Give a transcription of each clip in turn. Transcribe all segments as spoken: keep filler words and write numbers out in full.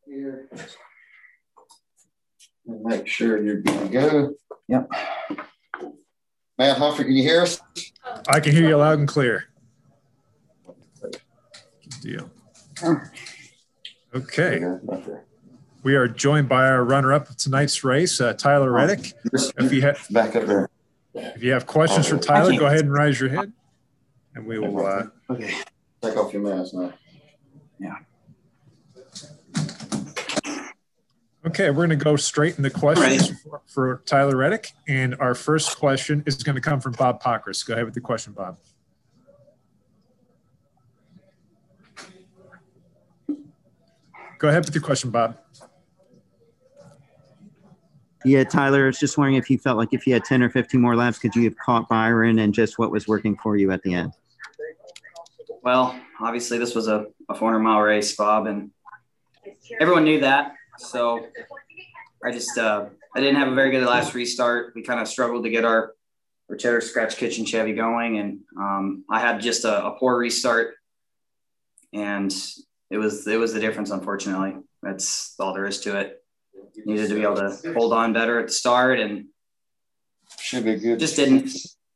Here. And make sure you're good to go. Yep. Matt Humphrey, can you hear us? I can hear you loud and clear. Good deal. Okay. We are joined by our runner-up of tonight's race, uh, Tyler Reddick. If you have back up there, if you have questions for Tyler, go ahead and raise your hand, and we will. Uh, okay. Take off your mask now. Yeah. Okay, we're going to go straight into questions for, for Tyler Reddick, and our first question is going to come from Bob Pockrass. Go ahead with the question, Bob. Go ahead with your question, Bob. Yeah, Tyler, I was just wondering if you felt like if you had ten or fifteen more laps, could you have caught Byron, and just what was working for you at the end? Well, obviously this was a, a four hundred mile race, Bob, and everyone knew that. So I just, uh, I didn't have a very good last restart. We kind of struggled to get our, our Cheddar Scratch Kitchen Chevy going. And um, I had just a, a poor restart, and it was, it was the difference, unfortunately. That's all there is to it. Needed to be able to hold on better at the start, and should be good. Just didn't.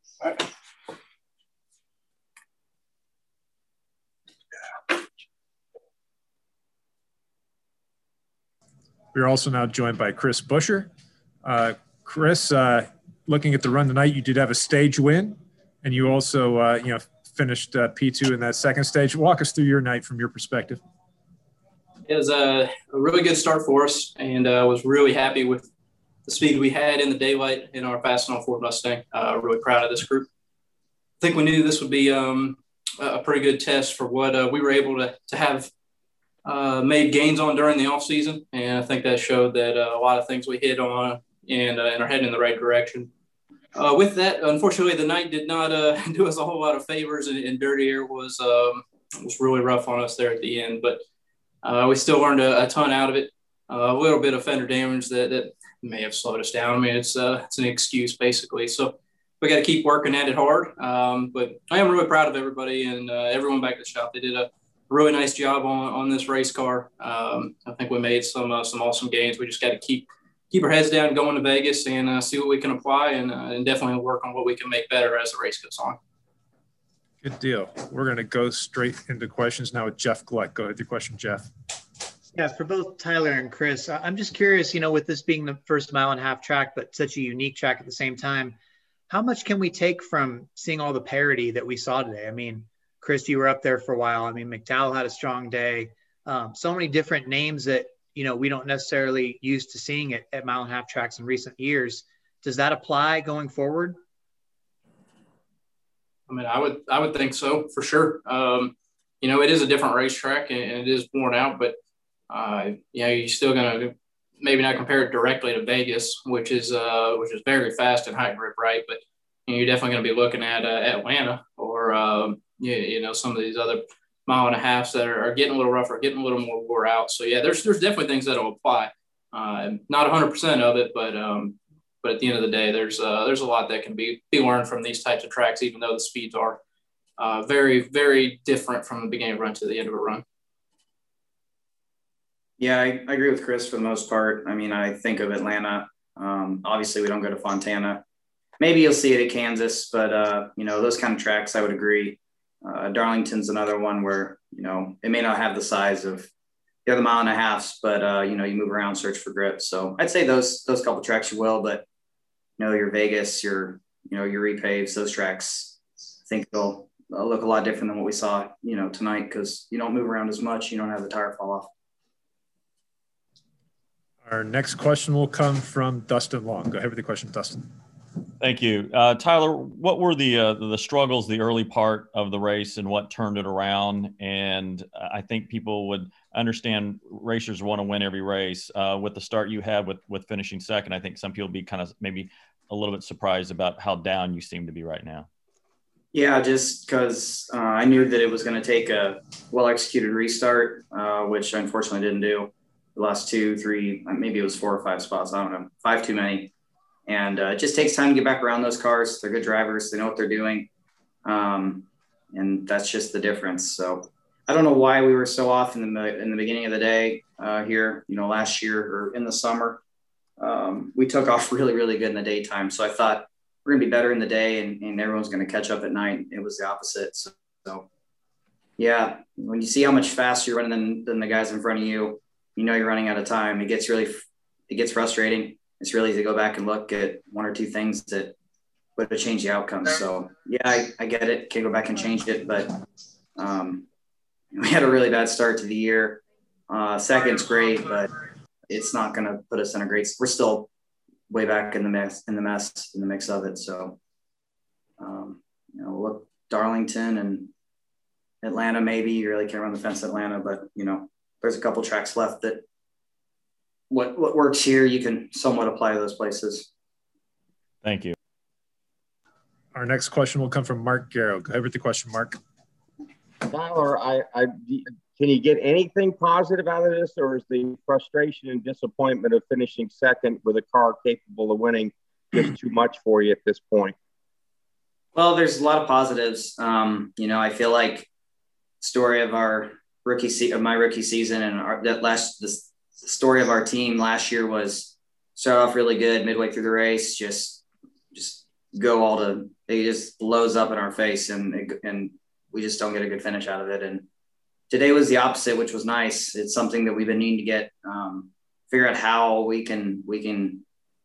We're also now joined by Chris Buescher. Uh, Chris, uh, looking at the run tonight, you did have a stage win, and you also, uh, you know, finished uh, P two in that second stage. Walk us through your night from your perspective. It was a, a really good start for us, and I uh, was really happy with the speed we had in the daylight in our Fastenal Ford Mustang. Uh, really proud of this group. I think we knew this would be um, a pretty good test for what uh, we were able to, to have uh, made gains on during the offseason, and I think that showed that uh, a lot of things we hit on and, uh, and are heading in the right direction. Uh, with that, unfortunately, the night did not uh, do us a whole lot of favors, and, and Dirty Air was, um, was really rough on us there at the end, but Uh, we still learned a, a ton out of it. Uh, a little bit of fender damage that, that may have slowed us down. I mean, it's uh, it's an excuse basically. So we got to keep working at it hard. Um, but I am really proud of everybody and uh, everyone back at the shop. They did a really nice job on, on this race car. Um, I think we made some uh, some awesome gains. We just got to keep keep our heads down, going to Vegas, and uh, see what we can apply, and, uh, and definitely work on what we can make better as the race goes on. Good deal. We're going to go straight into questions now with Jeff Gluck. Go ahead with your question, Jeff. Yeah, for both Tyler and Chris, I'm just curious, you know, with this being the first mile and a half track, but such a unique track at the same time, how much can we take from seeing all the parity that we saw today? I mean, Chris, you were up there for a while. I mean, McDowell had a strong day. Um, so many different names that, you know, we don't necessarily used to seeing it at mile and a half tracks in recent years. Does that apply going forward? I mean, I would, I would think so for sure. Um, you know, it is a different racetrack and, and it is worn out, but uh, you know, you're still going to maybe not compare it directly to Vegas, which is, uh, which is very fast and high grip, right? But you know, you're definitely going to be looking at uh, Atlanta or, um, you, you know, some of these other mile and a halves that are, are getting a little rougher, getting a little more wore out. So yeah, there's, there's definitely things that'll apply. Uh, not a hundred percent of it, but, um, But at the end of the day, there's uh, there's a lot that can be, be learned from these types of tracks, even though the speeds are uh, very, very different from the beginning of a run to the end of a run. Yeah, I, I agree with Chris for the most part. I mean, I think of Atlanta. Um, obviously, we don't go to Fontana. Maybe you'll see it at Kansas, but, uh, you know, those kind of tracks, I would agree. Uh, Darlington's another one where, you know, it may not have the size of the other mile and a halves, but, uh, you know, you move around, search for grip. So I'd say those those couple tracks you will, but, you know, your Vegas, your, you know, your repaves, those tracks, I think they'll, they'll look a lot different than what we saw, you know, tonight, because you don't move around as much. You don't have the tire fall off. Our next question will come from Dustin Long. Go ahead with the question, Dustin. Thank you. Uh, Tyler, what were the uh, the struggles, the early part of the race, and what turned it around? And I think people would understand racers want to win every race. Uh, with the start you had with, with finishing second, I think some people be kind of maybe a little bit surprised about how down you seem to be right now. Yeah, just because uh, I knew that it was going to take a well-executed restart, uh, which I unfortunately didn't do. The last two, three, maybe it was four or five spots. I don't know, five too many. And uh, it just takes time to get back around those cars. They're good drivers. They know what they're doing. Um, and that's just the difference. So I don't know why we were so off in the in the beginning of the day. uh, here, you know, last year or in the summer. Um, we took off really, really good in the daytime. So I thought we're going to be better in the day and, and everyone's going to catch up at night. It was the opposite. So, so, yeah, when you see how much faster you're running than, than the guys in front of you, you know, you're running out of time. It gets really, it gets frustrating. It's really easy to go back and look at one or two things that would have changed the outcome. So yeah, I, I get it. Can't go back and change it, but um, we had a really bad start to the year. Uh, second's great, but it's not going to put us in a great, we're still way back in the mess, in the mess, in the mix of it. So, um, you know, look, Darlington and Atlanta, maybe you really can't run the fence at Atlanta, but you know, there's a couple tracks left that what, what works here, you can somewhat apply to those places. Thank you. Our next question will come from Mark Garrow. Go ahead with the question, Mark. Tyler, I, I, can you get anything positive out of this, or is the frustration and disappointment of finishing second with a car capable of winning just too much for you at this point? Well, there's a lot of positives. Um, you know, I feel like story of our rookie se- of my rookie season and our, that last the story of our team last year was start off really good midway through the race, just just go all to it just blows up in our face and and we just don't get a good finish out of it. And today was the opposite, which was nice. It's something that we've been needing to get um, figure out how we can we can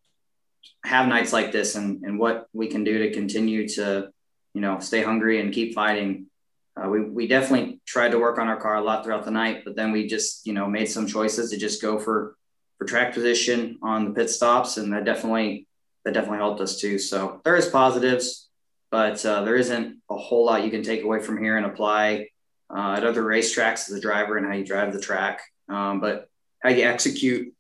have nights like this and and what we can do to continue to you know stay hungry and keep fighting. Uh, we we definitely tried to work on our car a lot throughout the night, but then we just you know made some choices to just go for for track position on the pit stops, and that definitely that definitely helped us too. So there is positives, but uh, there isn't a whole lot you can take away from here and apply uh, at other racetracks as a driver and how you drive the track, um, but how you execute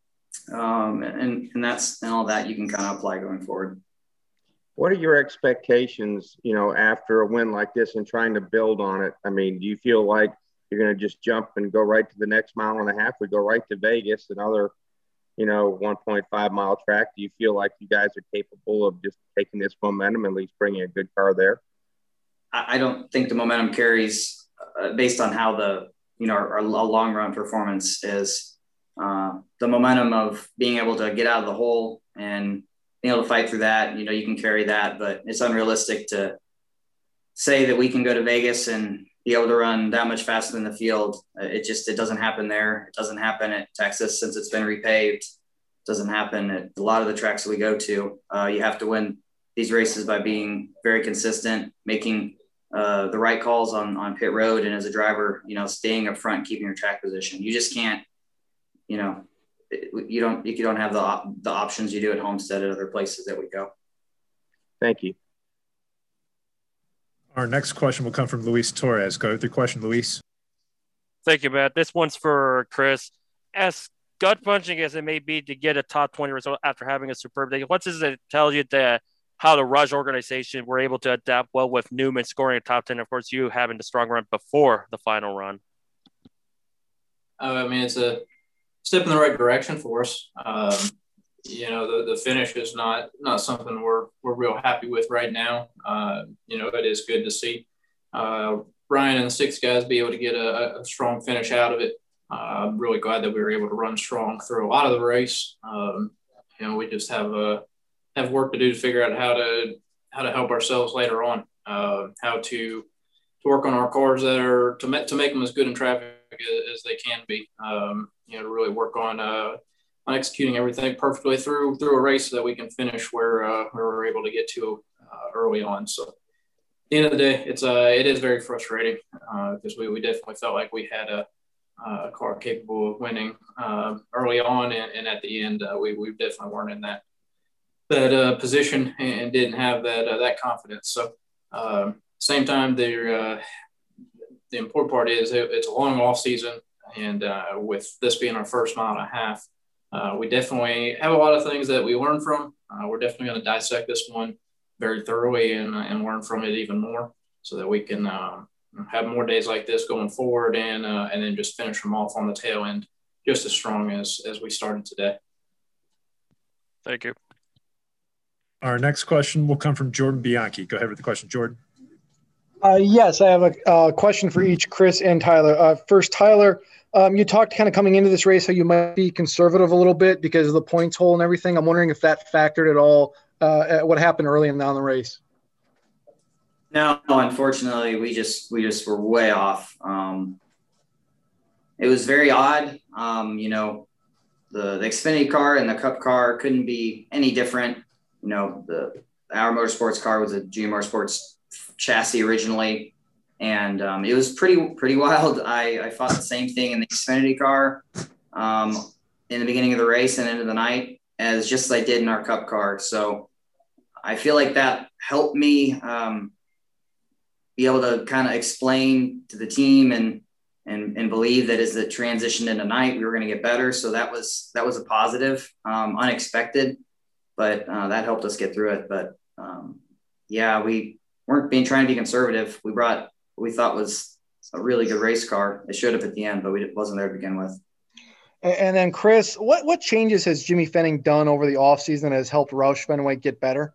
um, and and that's and all that you can kind of apply going forward. What are your expectations, you know, after a win like this and trying to build on it? I mean, do you feel like you're going to just jump and go right to the next mile and a half? We go right to Vegas, another, you know, one point five mile track. Do you feel like you guys are capable of just taking this momentum and at least bringing a good car there? I don't think the momentum carries uh, based on how the, you know, our, our long run performance is. Uh, the momentum of being able to get out of the hole and being able to fight through that, you know, you can carry that, but it's unrealistic to say that we can go to Vegas and be able to run that much faster than the field. It just, it doesn't happen there. It doesn't happen at Texas since it's been repaved. It doesn't happen at a lot of the tracks that we go to. Uh, you have to win these races by being very consistent, making uh, the right calls on, on pit road. And as a driver, you know, staying up front, keeping your track position. You just can't, you know, you don't, you don't have the, op- the options you do at Homestead and other places that we go. Thank you. Our next question will come from Luis Torres. Go with your question, Luis. Thank you, Matt. This one's for Chris. As gut punching as it may be to get a top twenty result after having a superb day, what does it tell you that how the Raj organization were able to adapt well with Newman scoring a top ten? Of course, you having the strong run before the final run. Uh, I mean, it's a step in the right direction for us. Um, you know, the, the finish is not not something we're we're real happy with right now. Uh, you know, it is good to see uh, Ryan and the six guys be able to get a, a strong finish out of it. Uh, I'm really glad that we were able to run strong through a lot of the race. Um, you know, we just have a have work to do to figure out how to how to help ourselves later on. Uh, how to to work on our cars that are to make to make them as good in traffic as, as they can be. Um, you know, to really work on uh, on executing everything perfectly through through a race so that we can finish where uh, where we're able to get to uh, early on. So at the end of the day, it's uh it is very frustrating because uh, we we definitely felt like we had a a car capable of winning uh, early on, and, and at the end uh, we we definitely weren't in that that uh, position and didn't have that uh, that confidence. So um, same time, the uh, the important part is it, it's a long off season, and uh, with this being our first mile and a half, uh, we definitely have a lot of things that we learn from. Uh, we're definitely going to dissect this one very thoroughly and and learn from it even more, so that we can um, have more days like this going forward, and uh, and then just finish them off on the tail end just as strong as as we started today. Thank you. Our next question will come from Jordan Bianchi. Go ahead with the question, Jordan. Uh, yes, I have a uh, question for each Chris and Tyler. Uh, first, Tyler, um, you talked kind of coming into this race how you might be conservative a little bit because of the points hole and everything. I'm wondering if that factored at all uh, at what happened early in the race. No, unfortunately, we just we just were way off. Um, it was very odd. Um, you know, the, the Xfinity car and the Cup car couldn't be any different. You know, the our Motorsports car was a G M Motorsports chassis originally, and um, it was pretty pretty wild. I, I fought the same thing in the Xfinity car um, in the beginning of the race and into the night as just as I did in our Cup car. So I feel like that helped me um, be able to kind of explain to the team and and and believe that as it transitioned into night, we were going to get better. So that was that was a positive, um, unexpected, but uh, that helped us get through it. But um, yeah, we weren't being trying to be conservative. We brought what we thought was a really good race car. It showed up at the end, but we it wasn't there to begin with. And then Chris, what what changes has Jimmy Fenning done over the offseason that has helped Roush Fenway get better?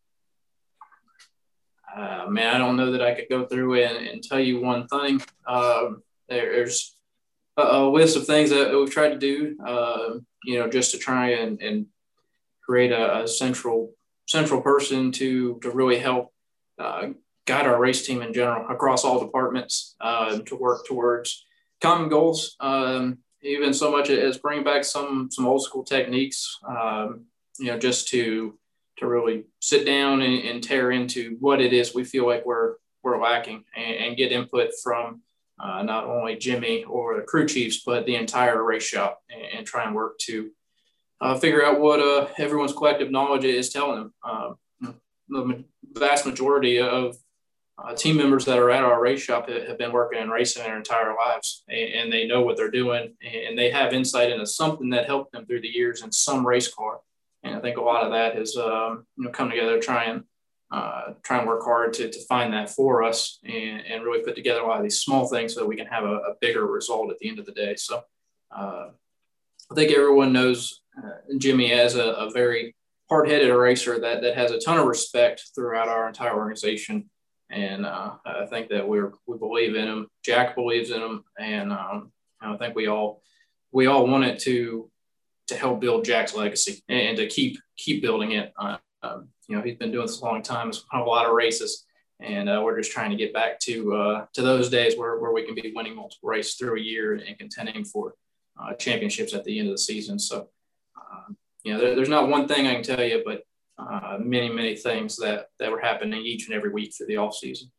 Uh, man, I don't know that I could go through and, and tell you one thing. Um, there, there's a, a list of things that we've tried to do, uh, you know, just to try and, and create a, a central central person to to really help uh, guide our race team in general across all departments uh, to work towards common goals. Um, even so much as bringing back some some old school techniques, um, you know, just to to really sit down and, and tear into what it is we feel like we're we're lacking and, and get input from uh, not only Jimmy or the crew chiefs, but the entire race shop and, and try and work to uh, figure out what uh, everyone's collective knowledge is telling them. Uh, the vast majority of uh, team members that are at our race shop have been working in racing their entire lives, and, and they know what they're doing, and they have insight into something that helped them through the years in some race car. And I think a lot of that has, um, you know, come together, try and uh, try and work hard to, to find that for us and, and really put together a lot of these small things so that we can have a, a bigger result at the end of the day. So uh, I think everyone knows uh, Jimmy as a, a very hard-headed racer that, that has a ton of respect throughout our entire organization. And uh, I think that we're, we believe in him. Jack believes in him. And um, I think we all, we all want it to, to help build Jack's legacy and, and to keep, keep building it. Uh, um, you know, he's been doing this a long time. It's won a lot of races, and uh, we're just trying to get back to, uh, to those days where, where we can be winning multiple races through a year and contending for uh, championships at the end of the season. So, uh, you know, there, there's not one thing I can tell you, but uh, many, many things that, that were happening each and every week through the off season.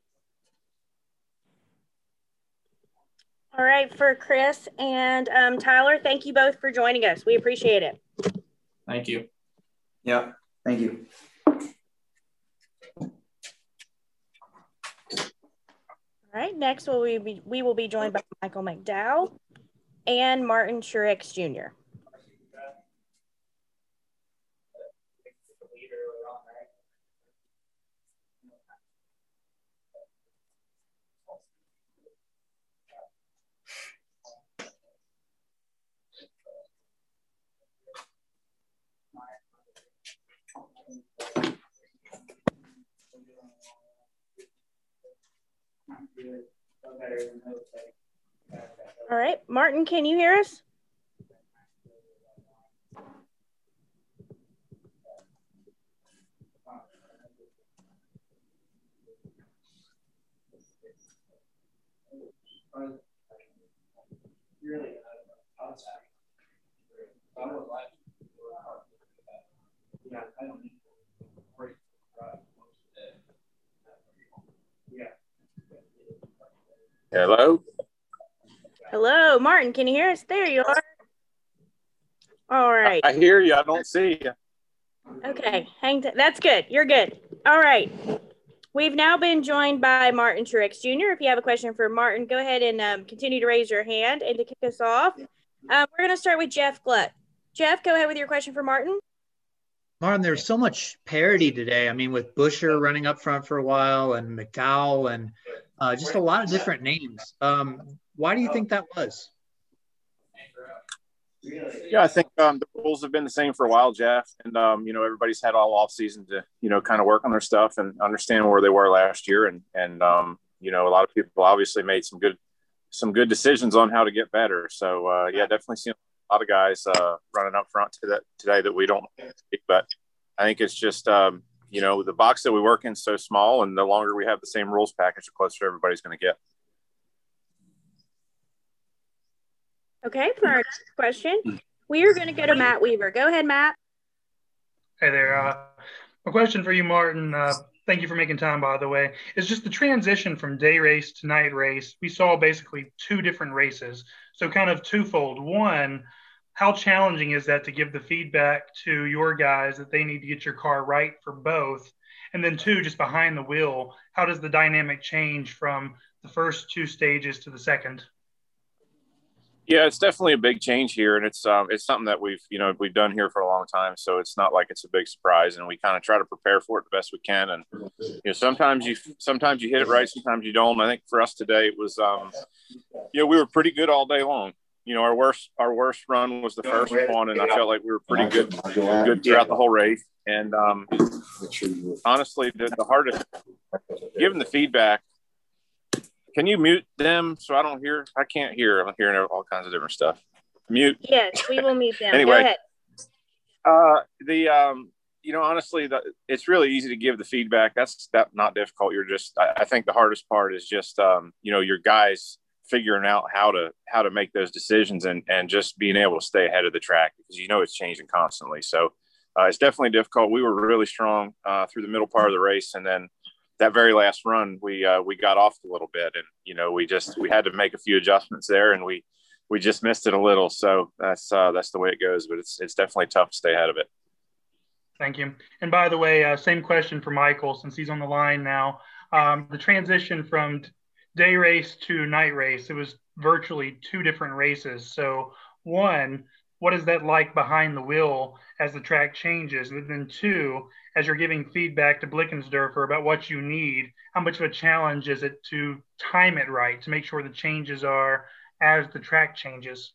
All right, for Chris and um, Tyler, thank you both for joining us. We appreciate it. Thank you. Yeah, thank you. All right, next will we be, we will be joined by Michael McDowell and Martin Truex Junior All right, Martin, can you hear us? Hello? Hello, Martin, can you hear us? There you are. All right. I hear you. I don't see you. Okay, hang t- that's good. You're good. All right. We've now been joined by Martin Truex Junior If you have a question for Martin, go ahead and um, continue to raise your hand. And to kick us off, um, we're going to start with Jeff Glutt. Jeff, go ahead with your question for Martin. Martin, there's so much parity today. I mean, with Buescher running up front for a while and McDowell and uh, just a lot of different names. Um, why do you think that was? Yeah, I think um, the rules have been the same for a while, Jeff. And, um, you know, everybody's had all off season to, you know, kind of work on their stuff and understand where they were last year. And, and um, you know, a lot of people obviously made some good, some good decisions on how to get better. So uh, yeah, definitely seen a lot of guys uh, running up front to that today that we don't, but I think it's just, um, you know, the box that we work in is so small, and the longer we have the same rules package, the closer everybody's going to get. Okay, for our next question, we are going to go to Matt Weaver. Go ahead, Matt. Hey there. Uh, a question for you, Martin. Uh, thank you for making time, by the way. It's just the transition from day race to night race. We saw basically two different races. So kind of twofold. One, how challenging is that to give the feedback to your guys that they need to get your car right for both? And then two, just behind the wheel, how does the dynamic change from the first two stages to the second? Yeah, it's definitely a big change here, and it's um, it's something that we've you know we've done here for a long time, so it's not like it's a big surprise, and we kind of try to prepare for it the best we can. And you know, sometimes you sometimes you hit it right, sometimes you don't. I think for us today, it was um, you know we were pretty good all day long. You know, our worst our worst run was the first one, and I felt like we were pretty good good throughout the whole race. And um, honestly, the, the hardest giving the feedback. Can you mute them so I don't hear? I can't hear. I'm hearing all kinds of different stuff. Mute. Yes, we will mute them. Anyway, Go ahead. Uh, the um, you know, honestly, the, it's really easy to give the feedback. That's that not difficult. You're just. I, I think the hardest part is just um, you know, your guys figuring out how to how to make those decisions and and just being able to stay ahead of the track, because you know it's changing constantly. So uh, it's definitely difficult. We were really strong uh, through the middle part of the race, and then that very last run, we uh, we got off a little bit, and you know we just we had to make a few adjustments there, and we we just missed it a little. So that's uh, that's the way it goes. But it's it's definitely tough to stay ahead of it. Thank you. And by the way, uh, same question for Michael, since he's on the line now. Um, the transition from day race to night race, it was virtually two different races. So one, what is that like behind the wheel as the track changes? And then two, as you're giving feedback to Blickensderfer about what you need, how much of a challenge is it to time it right, to make sure the changes are as the track changes?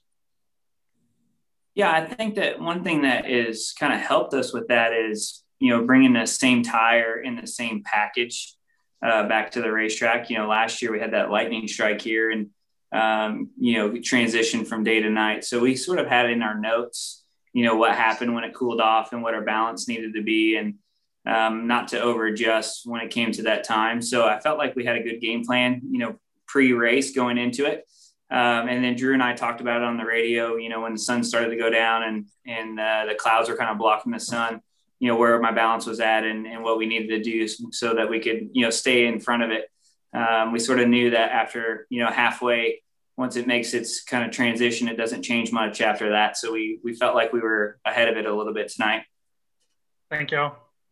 Yeah, I think that one thing that is kind of helped us with that is, you know, bringing the same tire in the same package uh, back to the racetrack. You know, last year we had that lightning strike here, and, um, you know, transition from day to night. So we sort of had in our notes, you know, what happened when it cooled off and what our balance needed to be, and um, not to over adjust when it came to that time. So I felt like we had a good game plan, you know, pre-race going into it. Um, and then Drew and I talked about it on the radio, you know, when the sun started to go down and, and uh, the clouds were kind of blocking the sun, you know, where my balance was at and, and what we needed to do so that we could, you know, stay in front of it. Um, we sort of knew that after, you know, halfway, once it makes its kind of transition, it doesn't change much after that. So we, we felt like we were ahead of it a little bit tonight. Thank you.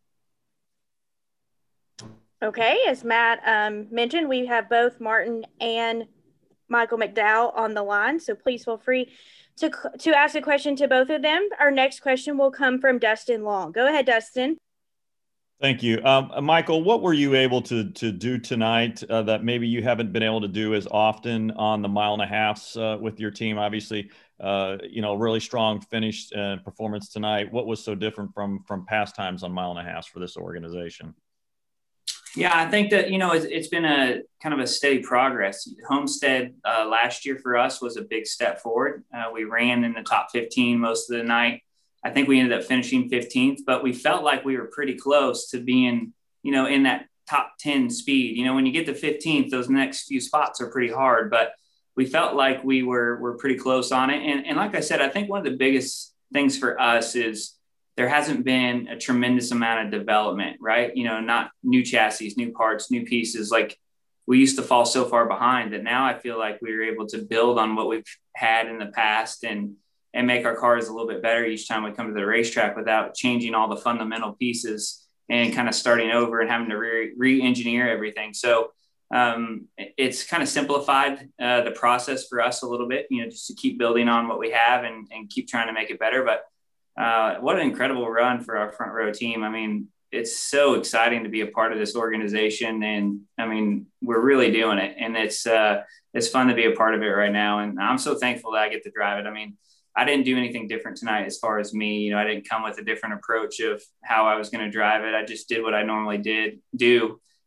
Okay, as Matt um, mentioned, we have both Martin and Michael McDowell on the line, so please feel free to to ask a question to both of them. Our next question will come from Dustin Long. Go ahead, Dustin. Thank you. Um, Michael, what were you able to to do tonight uh, that maybe you haven't been able to do as often on the mile and a halfs uh, with your team? Obviously, uh, you know, really strong finish uh, performance tonight. What was so different from from past times on mile and a halfs for this organization? Yeah, I think that, you know, it's, it's been a kind of a steady progress. Homestead uh, last year for us was a big step forward. Uh, we ran in the top fifteen most of the night. I think we ended up finishing fifteenth, but we felt like we were pretty close to being, you know, in that top ten speed. You know, when you get to fifteenth, those next few spots are pretty hard, but we felt like we were, were pretty close on it. And, and like I said, I think one of the biggest things for us is there hasn't been a tremendous amount of development, right? You know, not new chassis, new parts, new pieces. Like we used to fall so far behind that now I feel like we were able to build on what we've had in the past and, and make our cars a little bit better each time we come to the racetrack without changing all the fundamental pieces and kind of starting over and having to re- re-engineer everything. So um, it's kind of simplified uh, the process for us a little bit, you know, just to keep building on what we have and, and keep trying to make it better. But Uh, what an incredible run for our front row team. I mean, it's so exciting to be a part of this organization. And I mean, we're really doing it. And it's, uh, it's fun to be a part of it right now. And I'm so thankful that I get to drive it. I mean, I didn't do anything different tonight as far as me. You know, I didn't come with a different approach of how I was going to drive it. I just did what I normally did do.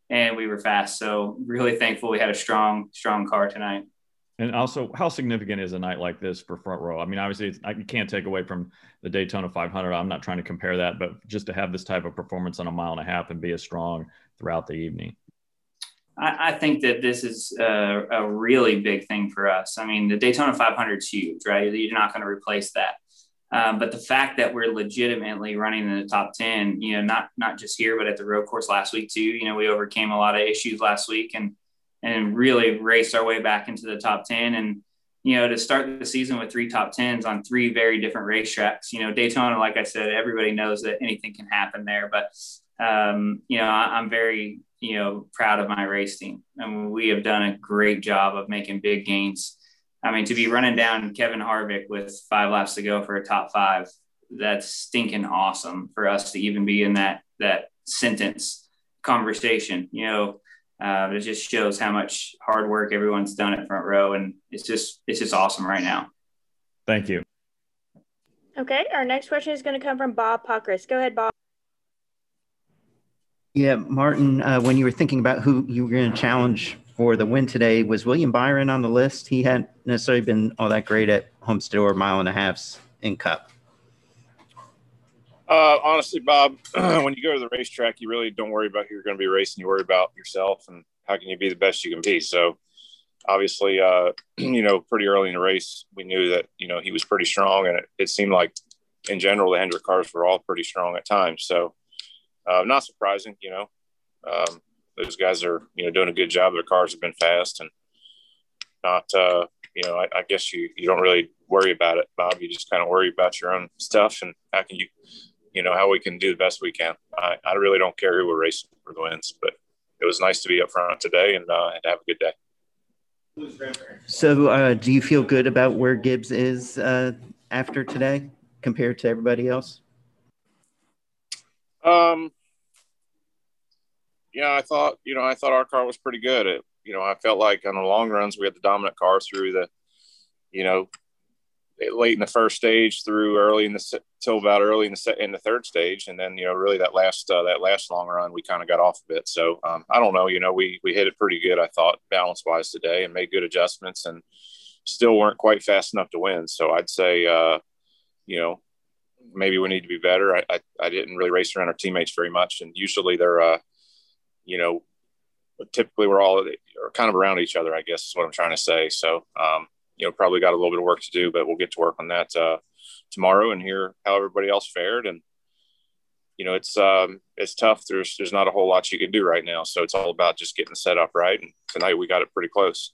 and we were fast. So really thankful we had a strong, strong car tonight. And also, how significant is a night like this for Front Row? I mean, obviously, it's, I can't take away from the Daytona five hundred. I'm not trying to compare that, but just to have this type of performance on a mile and a half and be as strong throughout the evening. I, I think that this is a, a really big thing for us. I mean, the Daytona five hundred is huge, right? You're not going to replace that. Um, but the fact that we're legitimately running in the top ten, you know, not not just here, but at the road course last week too. You know, we overcame a lot of issues last week and and really raced our way back into the top ten. And, you know, to start the season with three top tens on three very different racetracks, you know, Daytona, like I said, everybody knows that anything can happen there. But, um, you know, I, I'm very, you know, proud of my race team. I mean, we have done a great job of making big gains. I mean, to be running down Kevin Harvick with five laps to go for a top five, that's stinking awesome for us to even be in that, that sentence conversation. You know, uh, it just shows how much hard work everyone's done at Front Row. And it's just, it's just awesome right now. Thank you. Okay. Our next question is going to come from Bob Puckris. Go ahead, Bob. Yeah, Martin, uh, when you were thinking about who you were going to challenge for the win today, was William Byron on the list? He hadn't necessarily been all that great at Homestead or mile and a halfs in Cup. Uh, honestly, Bob, when you go to the racetrack, you really don't worry about who you're going to be racing. You worry about yourself and how can you be the best you can be. So obviously, uh, you know, pretty early in the race, we knew that, you know, he was pretty strong, and it, it seemed like in general, the Hendrick cars were all pretty strong at times. So uh, not surprising, you know, um, those guys are, you know, doing a good job. Their cars have been fast and not, uh, you know, I, I guess you, you don't really worry about it, Bob. You just kind of worry about your own stuff and how can you, you know, how we can do the best we can. I, I really don't care who we're racing for the wins, but it was nice to be up front today and, uh, and have a good day. So uh, do you feel good about where Gibbs is uh, after today compared to everybody else? Um, yeah, I thought, you know, I thought our car was pretty good. It, you know, I felt like on the long runs, we had the dominant car through the, you know, late in the first stage through early in the, till about early in the set in the third stage. And then, you know, really that last, uh, that last long run, we kind of got off a bit. So um, I don't know, you know, we, we hit it pretty good, I thought, balance wise today, and made good adjustments and still weren't quite fast enough to win. So I'd say, uh, you know, maybe we need to be better. I, I, I didn't really race around our teammates very much. And usually they're, uh, you know, typically we're all are kind of around each other, I guess is what I'm trying to say. So, um, you know, probably got a little bit of work to do, but we'll get to work on that uh, tomorrow and hear how everybody else fared. And, you know, it's, um, it's tough. There's, there's not a whole lot you can do right now. So it's all about just getting the setup right. And tonight we got it pretty close.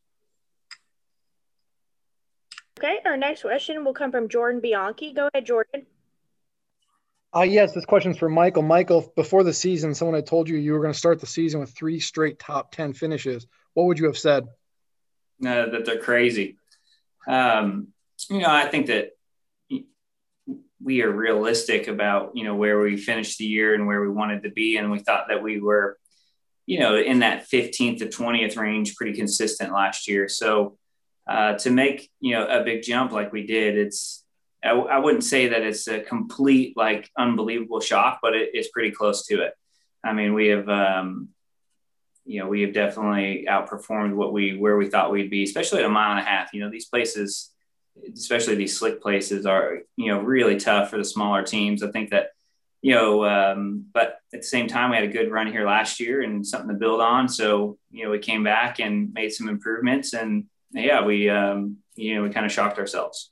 Okay. Our next question will come from Jordan Bianchi. Go ahead, Jordan. Uh, yes, this question's for Michael. Michael, before the season, someone had told you you were going to start the season with three straight top ten finishes. What would you have said? Uh, that they're crazy. Um, you know, I think that we are realistic about, you know, where we finished the year and where we wanted to be. And we thought that we were, you know, in that fifteenth to twentieth range, pretty consistent last year. So uh, to make, you know, a big jump like we did, it's, I, I wouldn't say that it's a complete, like, unbelievable shock, but it, it's pretty close to it. I mean, we have, um, you know, we have definitely outperformed what we, where we thought we'd be, especially at a mile and a half. You know, these places, especially these slick places, are, you know, really tough for the smaller teams. I think that, you know, um, but at the same time, we had a good run here last year and something to build on. So, you know, we came back and made some improvements, and yeah, we, um, you know, we kind of shocked ourselves.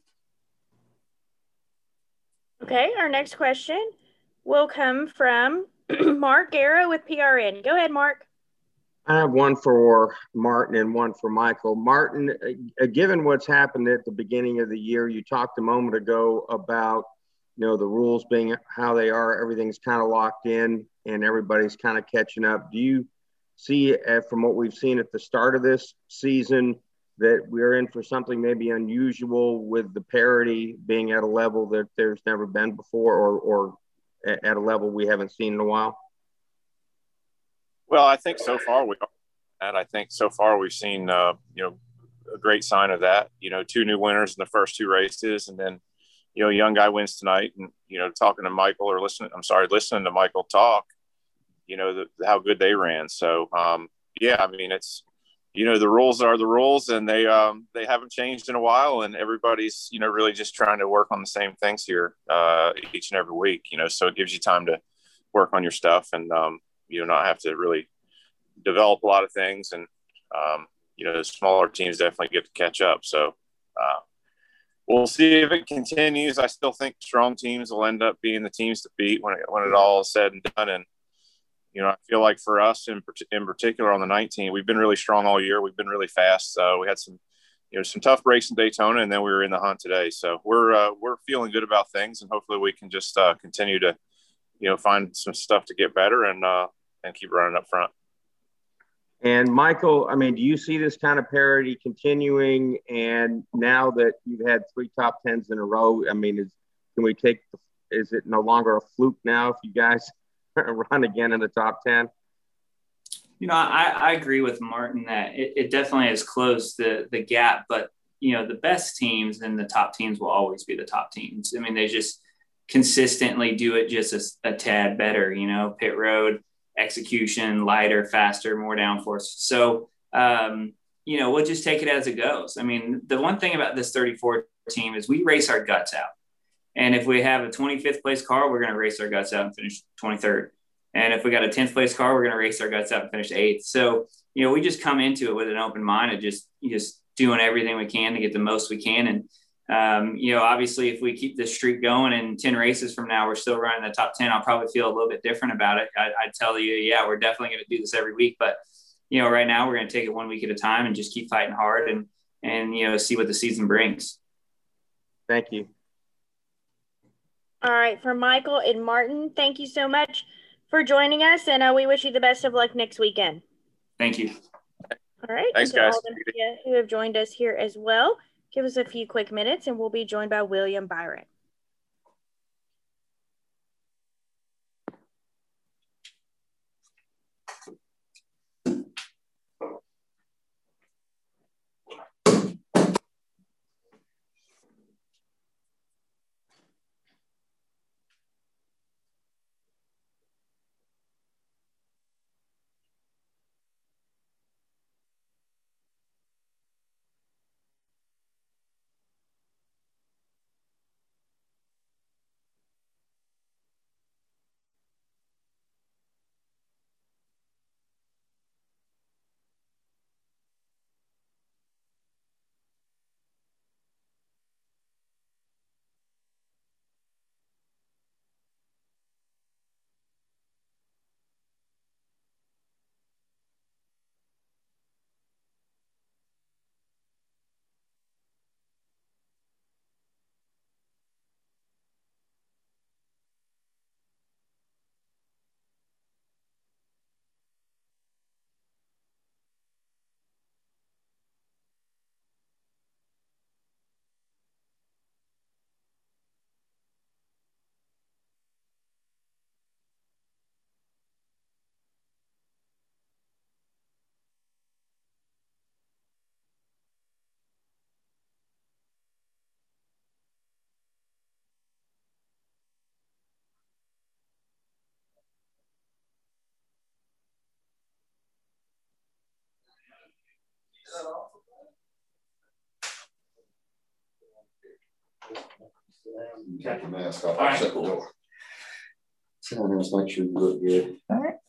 Okay, our next question will come from Mark Guerra with P R N. Go ahead, Mark. I have one for Martin and one for Michael. Martin, uh, given what's happened at the beginning of the year, you talked a moment ago about, you know, the rules being how they are, everything's kind of locked in and everybody's kind of catching up. Do you see, uh, from what we've seen at the start of this season, that we're in for something maybe unusual with the parity being at a level that there's never been before, or, or at a level we haven't seen in a while? Well, I think so far we are, and I think so far we've seen, uh, you know, a great sign of that. You know, two new winners in the first two races, and then, you know, a young guy wins tonight. And, you know, talking to Michael or listening, I'm sorry, listening to Michael talk, you know, the, how good they ran. So, um, yeah, I mean, it's, you know, the rules are the rules, and they um, they haven't changed in a while, and everybody's, you know, really just trying to work on the same things here uh, each and every week, you know, so it gives you time to work on your stuff and, um, you know, not have to really develop a lot of things. And, um, you know, the smaller teams definitely get to catch up. So uh, we'll see if it continues. I still think strong teams will end up being the teams to beat when it, when it all is said and done. And, you know, I feel like for us in, in particular on the nineteen, we've been really strong all year. We've been really fast. Uh, we had some, you know, some tough breaks in Daytona, and then we were in the hunt today. So we're, uh, we're feeling good about things, and hopefully we can just uh, continue to, you know, find some stuff to get better and, uh, and keep running up front. And Michael, I mean, do you see this kind of parity continuing? And now that you've had three top tens in a row, I mean, is, can we take, is it no longer a fluke now if you guys run again in the top ten? You know, I, I agree with Martin that it, it definitely has closed the, the gap, but, you know, the best teams and the top teams will always be the top teams. I mean, they just consistently do it just a, a tad better, you know, pit road, execution, lighter, faster, more downforce. So, um, you know, we'll just take it as it goes. I mean, the one thing about this thirty-four team is we race our guts out. And if we have a twenty-fifth place car, we're going to race our guts out and finish twenty-third. And if we got a tenth place car, we're going to race our guts out and finish eighth. So, you know, we just come into it with an open mind and just, just doing everything we can to get the most we can. And, Um, you know, obviously, if we keep this streak going and ten races from now, we're still running the top ten, I'll probably feel a little bit different about it. I, I'd tell you, yeah, we're definitely going to do this every week. But, you know, right now we're going to take it one week at a time and just keep fighting hard and, and, you know, see what the season brings. Thank you. All right. For Michael and Martin, thank you so much for joining us. And uh, we wish you the best of luck next weekend. Thank you. All right. Thanks, and to guys. all the media who have joined us here as well. Give us a few quick minutes and we'll be joined by William Byron. Take your mask off. I'll shut the door. So just make sure you look good. All right.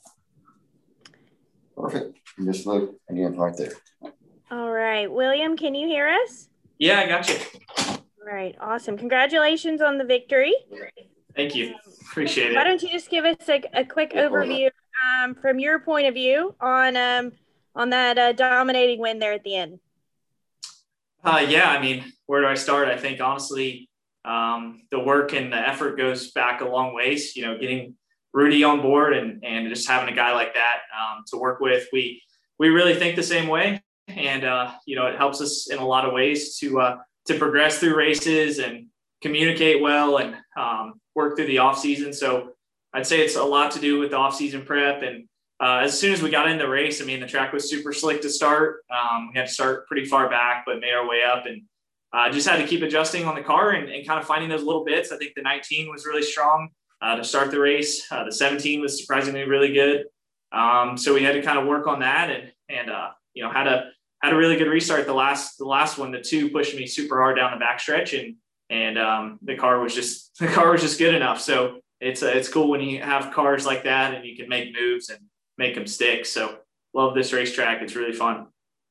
Perfect. And just look again right there. All right. William, can you hear us? Yeah, I got you. All right. Awesome. Congratulations on the victory. Thank you. Appreciate it. Why don't you just give us a, a quick overview um, from your point of view on um, on that uh, dominating win there at the end? Uh, yeah, I mean, where do I start? I think honestly, um, the work and the effort goes back a long ways. You know, getting Rudy on board and and just having a guy like that um, to work with. We we really think the same way, and uh, you know, it helps us in a lot of ways to uh, to progress through races and communicate well and um, work through the off season. So I'd say it's a lot to do with the off season prep. And uh, as soon as we got in the race, I mean, the track was super slick to start. Um, we had to start pretty far back, but made our way up and uh, just had to keep adjusting on the car and, and kind of finding those little bits. I think the nineteen was really strong uh, to start the race. Uh, the seventeen was surprisingly really good. Um, so we had to kind of work on that and, and, uh, you know, had a, had a really good restart. The last, the last one, the two pushed me super hard down the backstretch, and, and, um, the car was just, the car was just good enough. So it's, uh, it's cool when you have cars like that and you can make moves and make them stick. So love this racetrack. It's really fun.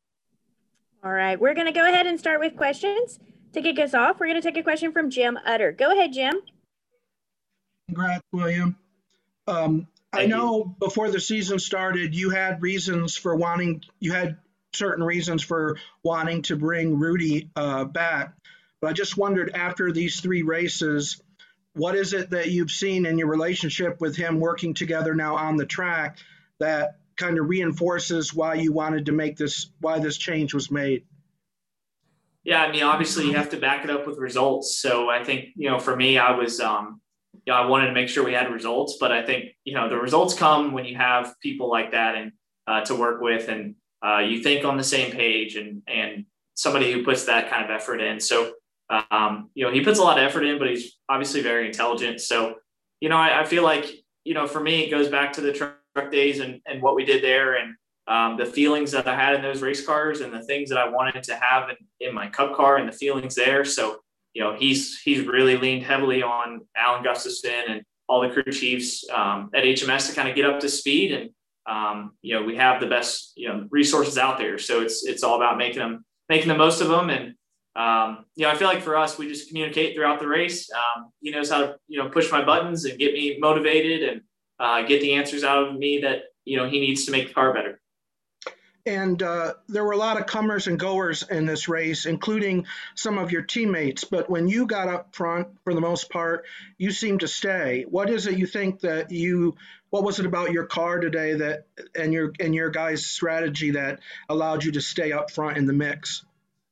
All right. We're going to go ahead and start with questions. To kick us off, we're going to take a question from Jim Utter. Go ahead, Jim. Congrats, William. Um, I know before the season started, you had reasons for wanting, you had certain reasons for wanting to bring Rudy uh, back. But I just wondered, after these three races, what is it that you've seen in your relationship with him working together now on the track that kind of reinforces why you wanted to make this, why this change was made? Yeah, I mean, obviously you have to back it up with results. So I think, you know, for me, I was, um, you know, I wanted to make sure we had results, but I think, you know, the results come when you have people like that and uh, to work with, and uh, you think on the same page, and, and somebody who puts that kind of effort in. So, um, you know, he puts a lot of effort in, but he's obviously very intelligent. So, you know, I, I feel like, you know, for me, it goes back to the truck days and, and what we did there, and um, the feelings that I had in those race cars and the things that I wanted to have in, in my Cup car and the feelings there. So, you know, he's, he's really leaned heavily on Alan Gustafson and all the crew chiefs um, at H M S to kind of get up to speed. And, um, you know, we have the best, you know, resources out there. So it's, it's all about making them, making the most of them. And, um, you know, I feel like for us, we just communicate throughout the race. Um, he knows how to, you know, push my buttons and get me motivated and uh, get the answers out of me that, you know, he needs to make the car better. And uh, there were a lot of comers and goers in this race, including some of your teammates. But when you got up front, for the most part, you seemed to stay. What is it you think that you, what was it about your car today that, and your, and your guys' strategy that allowed you to stay up front in the mix?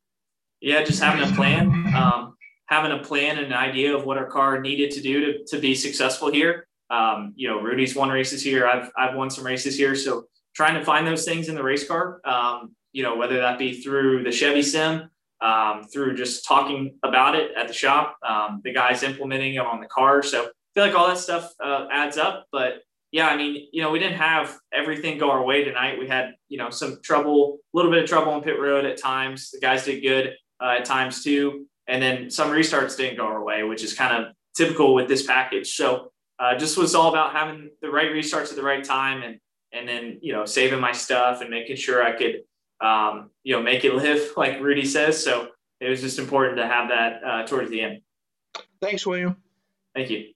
Yeah, just having a plan, um, having a plan and an idea of what our car needed to do to, to be successful here. Um, you know, Rudy's won races here. I've, I've won some races here. So trying to find those things in the race car, um, you know, whether that be through the Chevy sim, um, through just talking about it at the shop, um, the guys implementing it on the car. So I feel like all that stuff uh, adds up. But yeah, I mean, you know, we didn't have everything go our way tonight. We had, you know, some trouble, a little bit of trouble on pit road at times. The guys did good uh, at times too. And then some restarts didn't go our way, which is kind of typical with this package. So uh, just was all about having the right restarts at the right time, and and then, you know, saving my stuff and making sure I could, um, you know, make it live like Rudy says. So it was just important to have that uh, towards the end. Thanks, William. Thank you.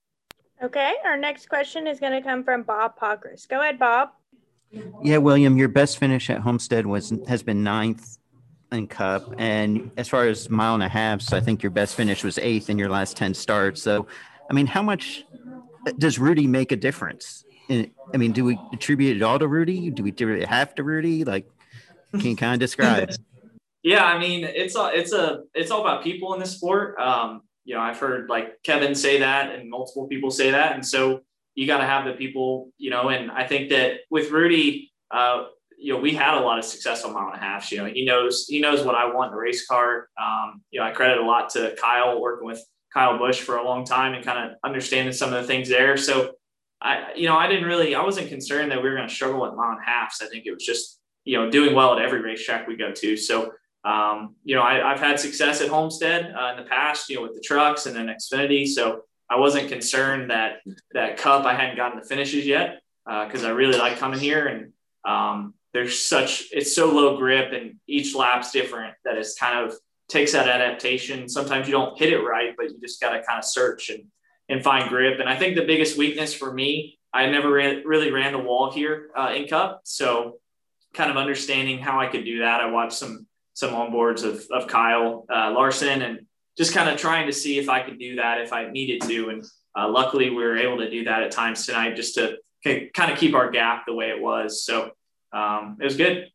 Okay, our next question is going to come from Bob Pockris. Go ahead, Bob. Yeah, William, your best finish at Homestead was has been ninth in Cup, and as far as mile and a half, I think your best finish was eighth in your last ten starts. So, I mean, how much does Rudy make a difference? I mean, do we attribute it all to Rudy? Do we do it half to Rudy? Like, can you kind of describe? Yeah, I mean, it's a, it's a, it's all about people in this sport. Um, you know, I've heard like Kevin say that, and multiple people say that, and so you got to have the people, you know. And I think that with Rudy, uh, you know, we had a lot of success on mile and a half. You know, he knows he knows what I want in a race car. Um, you know, I credit a lot to Kyle, working with Kyle Busch for a long time and kind of understanding some of the things there. So. I, you know, I didn't really, I wasn't concerned that we were going to struggle at mile and a half. I think it was just, you know, doing well at every racetrack we go to. So, um, you know, I, I've had success at Homestead uh, in the past, you know, with the trucks and then Xfinity. So I wasn't concerned that that Cup, I hadn't gotten the finishes yet because uh, I really like coming here. And um, there's such, it's so low grip and each lap's different that it's kind of takes that adaptation. Sometimes you don't hit it right, but you just got to kind of search and and find grip. And I think the biggest weakness for me, I never ran, really ran the wall here uh, in Cup. So kind of understanding how I could do that. I watched some, some onboards of, of Kyle uh, Larson and just kind of trying to see if I could do that if I needed to. And uh, luckily we were able to do that at times tonight, just to kind of keep our gap the way it was. So um, it was good.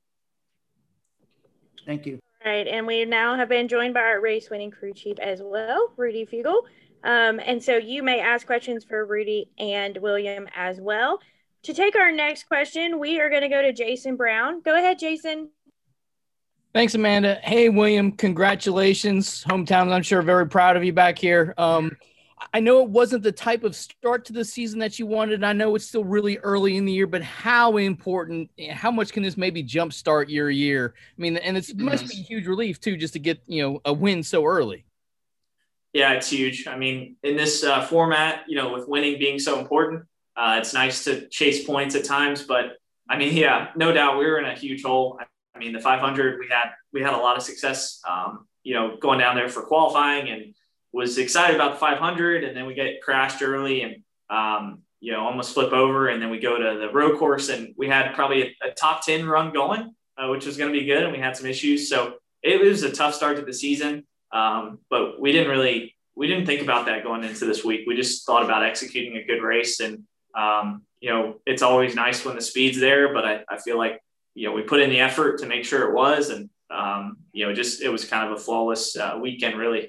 Thank you. All right. And we now have been joined by our race winning crew chief as well, Rudy Fugle. Um, and so you may ask questions for Rudy and William as well. To take our next question, we are going to go to Jason Brown. Go ahead, Jason. Thanks, Amanda. Hey, William, congratulations. Hometown, I'm sure very proud of you back here. Um, I know it wasn't the type of start to the season that you wanted. And I know it's still really early in the year, but how important, how much can this maybe jumpstart your year? I mean, and it's, it must be a huge relief too, just to get, you know, a win so early. Yeah, it's huge. I mean, in this uh, format, you know, with winning being so important, uh, it's nice to chase points at times. But I mean, yeah, no doubt we were in a huge hole. I mean, the five hundred, we had we had a lot of success, um, you know, going down there for qualifying, and was excited about the five hundred. And then we get crashed early and, um, you know, almost flip over. And then we go to the road course, and we had probably a, a top ten run going, uh, which was going to be good. And we had some issues. So it was a tough start to the season. Um, but we didn't really, we didn't think about that going into this week. We just thought about executing a good race. And, um, you know, it's always nice when the speed's there, but I, I feel like, you know, we put in the effort to make sure it was, and, um, you know, just, it was kind of a flawless uh, weekend, really.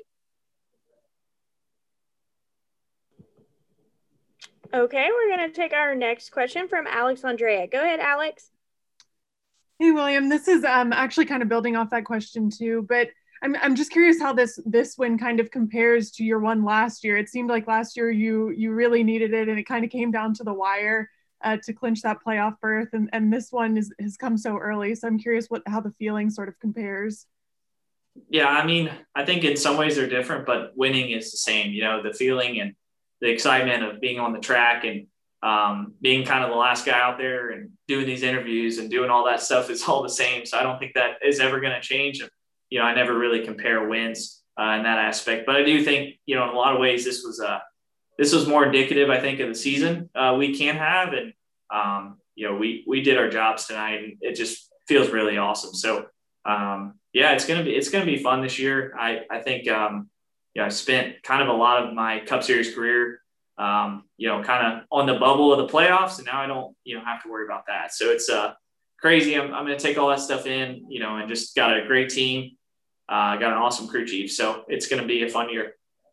Okay. We're going to take our next question from Alex Andrea. Go ahead, Alex. Hey, William, this is um, actually kind of building off that question too, but I'm I'm just curious how this this win kind of compares to your one last year. It seemed like last year you you really needed it, and it kind of came down to the wire uh, to clinch that playoff berth. And and this one is, has come so early. So I'm curious what how the feeling sort of compares. Yeah, I mean, I think in some ways they're different, but winning is the same. You know, the feeling and the excitement of being on the track and um, being kind of the last guy out there and doing these interviews and doing all that stuff is all the same. So I don't think that is ever going to change. You know, I never really compare wins uh, in that aspect, but I do think, you know, in a lot of ways, this was uh, this was more indicative, I think, of the season uh, we can have. And, um, you know, we, we did our jobs tonight, and it just feels really awesome. So um, yeah, it's going to be, it's going to be fun this year. I, I think, um, you know, I spent kind of a lot of my Cup Series career, um, you know, kind of on the bubble of the playoffs. And now I don't, you know, have to worry about that. So it's uh, crazy. I'm, I'm going to take all that stuff in, you know, and just got a great team. I uh, got an awesome crew chief. So it's going to be a fun year.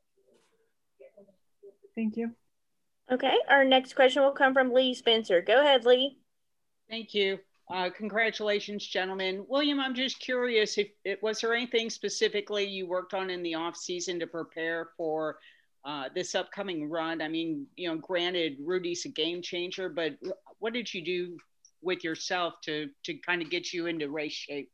Thank you. Okay. Our next question will come from Lee Spencer. Go ahead, Lee. Thank you. Uh, congratulations, gentlemen. William, I'm just curious, if it was there anything specifically you worked on in the off season to prepare for uh, this upcoming run? I mean, you know, granted, Rudy's a game changer, but what did you do with yourself to, to kind of get you into race shape?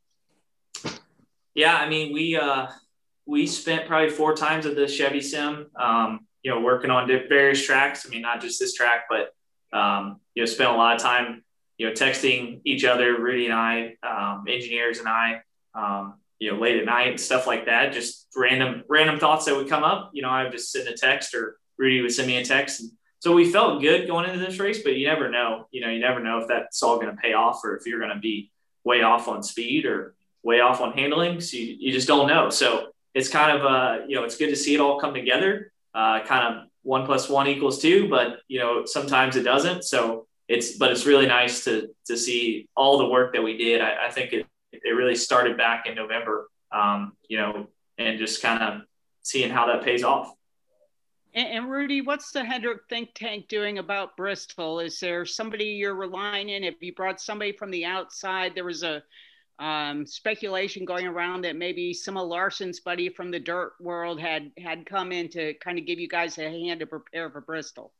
Yeah, I mean, we uh, we spent probably four times at the Chevy Sim, um, you know, working on various tracks. I mean, not just this track, but, um, you know, spent a lot of time, you know, texting each other, Rudy and I, um, engineers and I, um, you know, late at night and stuff like that. Just random random thoughts that would come up. You know, I would just send a text, or Rudy would send me a text. And so we felt good going into this race, but you never know. You know, you never know if that's all going to pay off, or if you're going to be way off on speed or way off on handling. So you, you just don't know. So it's kind of, uh, you know, it's good to see it all come together. Uh, kind of one plus one equals two, but, you know, sometimes it doesn't. So it's, but it's really nice to, to see all the work that we did. I, I think it, it really started back in November, um, you know, and just kind of seeing how that pays off. And, and Rudy, what's the Hendrick think tank doing about Bristol? Is there somebody you're relying in? Have you brought somebody from the outside? There was a, Um, speculation going around that maybe some of Larson's buddy from the dirt world had had come in to kind of give you guys a hand to prepare for Bristol.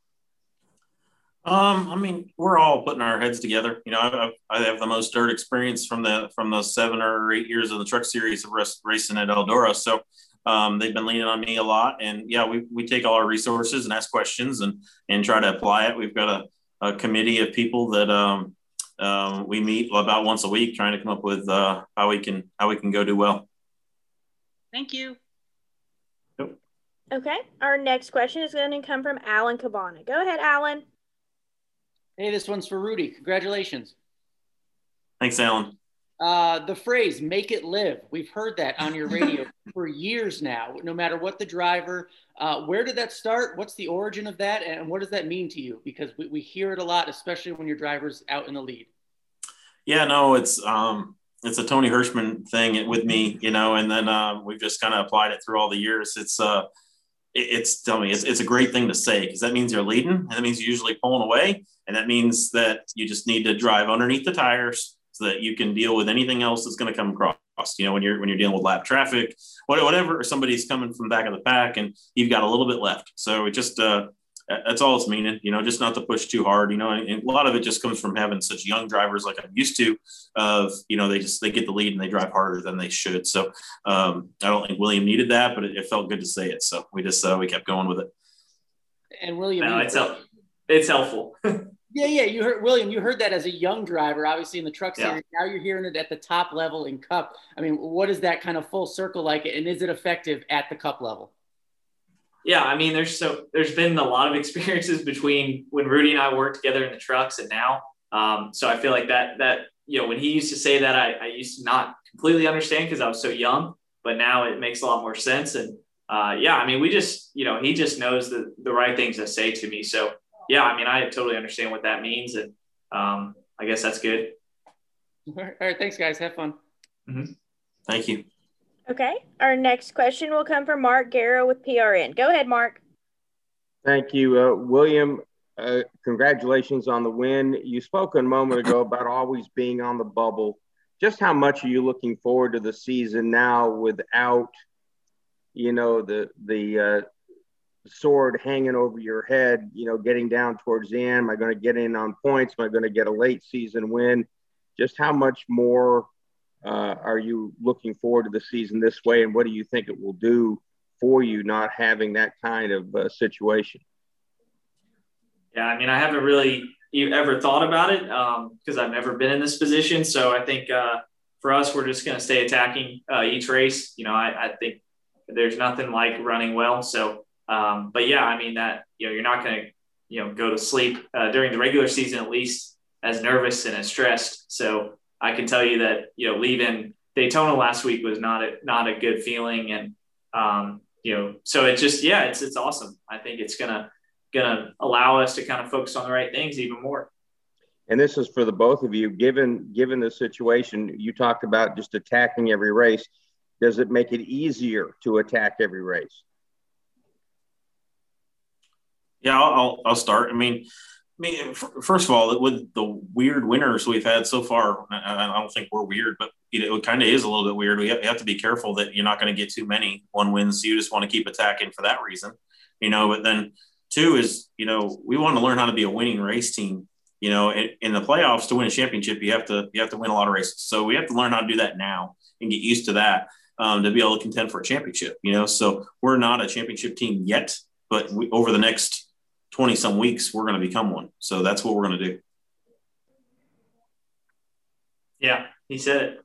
Um, I mean, we're all putting our heads together. You know, I, I have the most dirt experience from the from the seven or eight years of the truck series of racing at Eldora. So um, they've been leaning on me a lot. And yeah, we we take all our resources and ask questions and and try to apply it. We've got a, a committee of people that um, Um, we meet about once a week trying to come up with uh, how we can how we can go do well. Thank you. Yep. Okay. Our next question is going to come from Alan Cabana. Go ahead, Alan. Hey, this one's for Rudy. Congratulations. Thanks, Alan. Uh, the phrase "make it live." We've heard that on your radio for years now, no matter what the driver. Uh, where did that start? What's the origin of that? And what does that mean to you? Because we, we hear it a lot, especially when your driver's out in the lead. Yeah, no, it's um, it's a Tony Hirschman thing with me, you know, and then uh, we've just kind of applied it through all the years. It's uh, it, it's tell me, it's, it's a great thing to say, because that means you're leading, and that means you're usually pulling away, and that means that you just need to drive underneath the tires so that you can deal with anything else that's going to come across. You know, when you're when you're dealing with lap traffic, whatever, or somebody's coming from the back of the pack, and you've got a little bit left. So it just uh, that's all it's meaning. You know, just not to push too hard. You know, and, and a lot of it just comes from having such young drivers like I'm used to. Of you know, they just they get the lead and they drive harder than they should. So um, I don't think William needed that, but it, it felt good to say it. So we just uh, we kept going with it. And William, no, it's help, it's helpful. Yeah, yeah. You heard William. You heard that as a young driver, obviously in the truck series. Yeah. Now you're hearing it at the top level in Cup. I mean, what is that kind of full circle like, and is it effective at the Cup level? Yeah, I mean, there's so there's been a lot of experiences between when Rudy and I worked together in the trucks and now. Um, so I feel like that that you know when he used to say that, I, I used to not completely understand because I was so young, but now it makes a lot more sense. And uh, yeah, I mean, we just you know he just knows the the right things to say to me. So. Yeah, I mean, I totally understand what that means, and um, I guess that's good. All right, all right, thanks, guys. Have fun. Mm-hmm. Thank you. Okay, our next question will come from Mark Garrow with P R N. Go ahead, Mark. Thank you, uh, William. Uh, congratulations on the win. You spoke a moment ago about always being on the bubble. Just how much are you looking forward to the season now without, you know, the the uh, sword hanging over your head, you know, getting down towards the end? Am I going to get in on points? Am I going to get a late season win? Just how much more uh, are you looking forward to the season this way? And what do you think it will do for you not having that kind of uh, situation? Yeah, I mean, I haven't really ever thought about it because um, I've never been in this position. So I think uh, for us, we're just going to stay attacking uh, each race. You know, I, I think there's nothing like running well. So Um, but yeah, I mean that, you know, you're not going to, you know, go to sleep uh, during the regular season, at least as nervous and as stressed. So I can tell you that, you know, leaving Daytona last week was not a, not a good feeling. And, um, you know, so it just, yeah, it's, it's awesome. I think it's going to, going to allow us to kind of focus on the right things even more. And this is for the both of you, given, given the situation you talked about, just attacking every race. Does it make it easier to attack every race? Yeah, I'll, I'll, I'll start. I mean, I mean, first of all, with the weird winners we've had so far, I don't think we're weird, but you know, it kind of is a little bit weird. We have, you have to be careful that you're not going to get too many one wins. So you just want to keep attacking for that reason, you know. But then two is, you know, we want to learn how to be a winning race team. You know, in, in the playoffs to win a championship, you have to you have to win a lot of races. So we have to learn how to do that now and get used to that um, to be able to contend for a championship. You know, so we're not a championship team yet, but we, over the next twenty some weeks, we're going to become one. So that's what we're going to do. Yeah, he said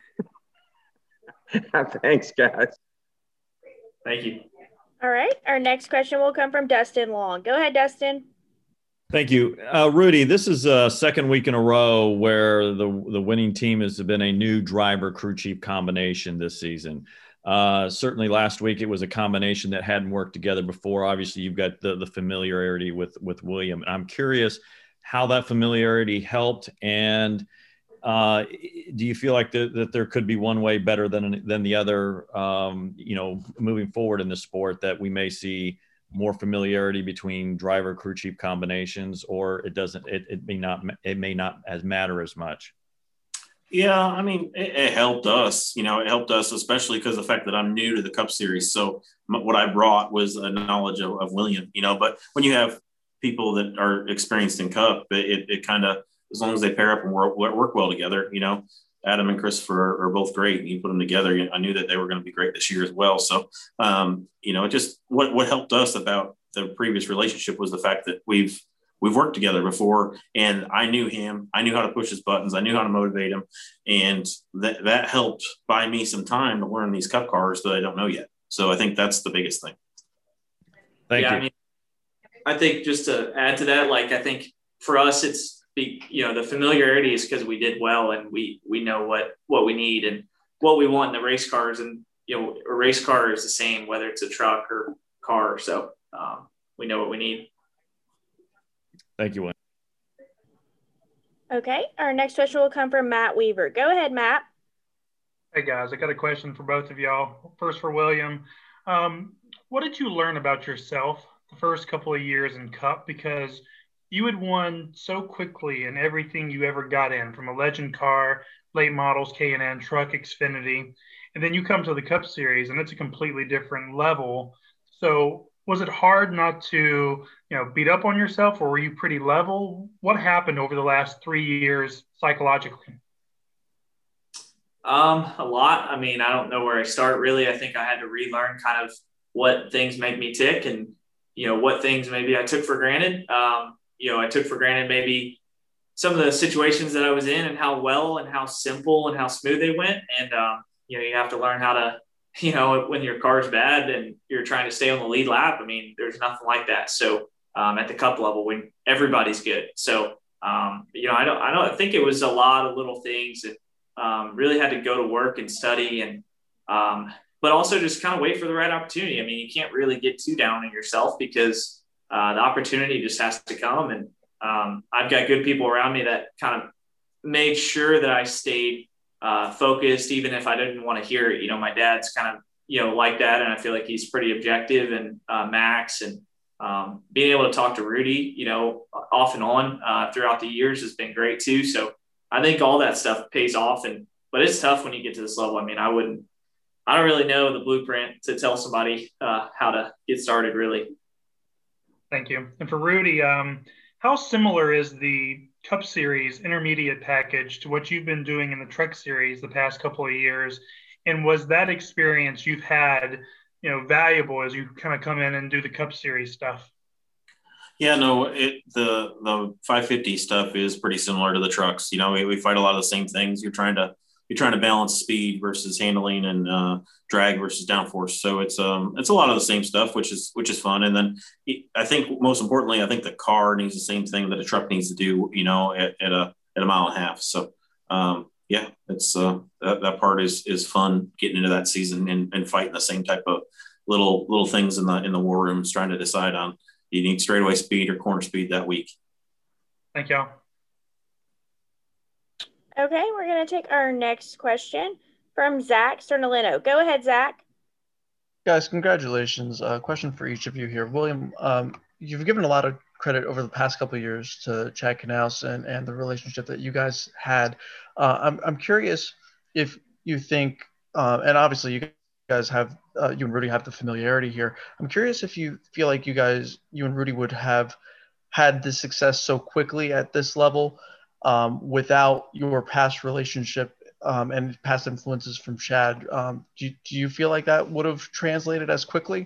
it. Thanks, guys. Thank you. All right. Our next question will come from Dustin Long. Go ahead, Dustin. Thank you. Uh, Rudy, this is a second week in a row where the, the winning team has been a new driver crew chief combination this season. Uh, certainly last week it was a combination that hadn't worked together before. Obviously you've got the, the familiarity with, with William. I'm curious how that familiarity helped. And uh, do you feel like the, that there could be one way better than, than the other, um, you know, moving forward in the sport, that we may see more familiarity between driver crew chief combinations, or it doesn't, it, it may not, it may not as matter as much? Yeah, I mean, it, it helped us, you know, it helped us, especially because of the fact that I'm new to the Cup Series. So m- what I brought was a knowledge of, of William, you know, but when you have people that are experienced in Cup, it, it kind of, as long as they pair up and work, work well together, you know, Adam and Christopher are, are both great. And you put them together, I knew that they were going to be great this year as well. So, um, you know, it just, what, what helped us about the previous relationship was the fact that we've, We've worked together before, and I knew him. I knew how to push his buttons. I knew how to motivate him, and that that helped buy me some time to learn these Cup cars that I don't know yet. So I think that's the biggest thing. Thank yeah, you. I mean, I think just to add to that, like I think for us, it's be, you know the familiarity is because we did well, and we we know what what we need and what we want in the race cars, and you know a race car is the same whether it's a truck or car. So um, we know what we need. Thank you, Wayne. Okay, our next question will come from Matt Weaver. Go ahead, Matt. Hey, guys. I got a question for both of y'all. First for William. Um, what did you learn about yourself the first couple of years in Cup? Because you had won so quickly in everything you ever got in, from a legend car late models, K and N, Truck, Xfinity, and then you come to the Cup Series, and it's a completely different level. So was it hard not to, you know, beat up on yourself, or were you pretty level? What happened over the last three years psychologically? Um, a lot. I mean, I don't know where I start really. I think I had to relearn kind of what things make me tick, and, you know, what things maybe I took for granted. Um, you know, I took for granted maybe some of the situations that I was in and how well and how simple and how smooth they went. And, um, you know, you have to learn how to, you know, when your car's bad and you're trying to stay on the lead lap, I mean, there's nothing like that. So um, at the Cup level, when everybody's good. So, um, you know, I don't, I don't I think it was a lot of little things that um, really had to go to work and study, and, um, but also just kind of wait for the right opportunity. I mean, you can't really get too down on yourself, because uh, the opportunity just has to come. And um, I've got good people around me that kind of made sure that I stayed uh, focused, even if I didn't want to hear it. You know, my dad's kind of, you know, like that. And I feel like he's pretty objective, and uh, Max, and um, being able to talk to Rudy, you know, off and on uh, throughout the years has been great too. So I think all that stuff pays off. And, but it's tough when you get to this level. I mean, I wouldn't, I don't really know the blueprint to tell somebody uh, how to get started, really. Thank you. And for Rudy, um, how similar is the Cup Series intermediate package to what you've been doing in the Truck Series the past couple of years? And was that experience you've had, you know, valuable as you kind of come in and do the Cup Series stuff? Yeah, no, it the the five fifty stuff is pretty similar to the trucks. You know, we, we fight a lot of the same things. You're trying to you're trying to balance speed versus handling, and uh, drag versus downforce. So it's um it's a lot of the same stuff, which is which is fun. And then I think most importantly, I think the car needs the same thing that a truck needs to do, you know, at, at a at a mile and a half. So um, yeah, it's uh, that, that part is is fun, getting into that season and, and fighting the same type of little little things in the in the war rooms, trying to decide on, you need straightaway speed or corner speed that week. Thank you. Okay, we're going to take our next question from Zach Sternalino. Go ahead, Zach. Guys, congratulations. Uh, question for each of you here. William, um, you've given a lot of credit over the past couple of years to Chad Knaus and, and the relationship that you guys had. Uh, I'm, I'm curious if you think, uh, and obviously you guys have, uh, you and Rudy have the familiarity here. I'm curious if you feel like you guys, you and Rudy would have had this success so quickly at this level um, without your past relationship um, and past influences from Chad. Um, do, you, do you feel like that would have translated as quickly?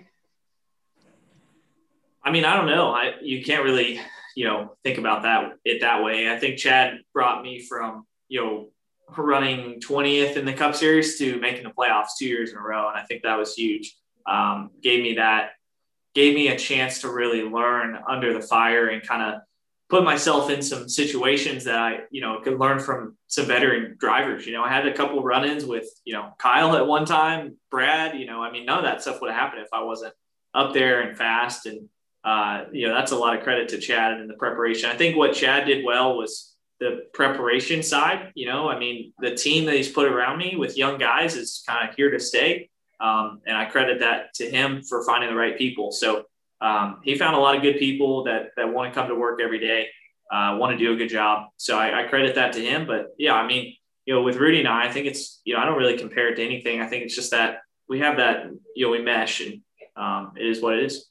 I mean, I don't know. I, you can't really, you know, think about that it that way. I think Chad brought me from, you know, running twentieth in the Cup Series to making the playoffs two years in a row. And I think that was huge. Um, gave me that, gave me a chance to really learn under the fire and kind of put myself in some situations that I, you know, could learn from some veteran drivers. You know, I had a couple of run-ins with, you know, Kyle at one time, Brad, you know, I mean, none of that stuff would have happened if I wasn't up there and fast. And, uh, you know, that's a lot of credit to Chad and the preparation. I think what Chad did well was the preparation side. You know, I mean, the team that he's put around me with young guys is kind of here to stay. Um, and I credit that to him for finding the right people. So um, he found a lot of good people that, that want to come to work every day, uh, want to do a good job. So I, I credit that to him. But yeah, I mean, you know, with Rudy and I, I think it's, you know, I don't really compare it to anything. I think it's just that we have that, you know, we mesh, and um, it is what it is.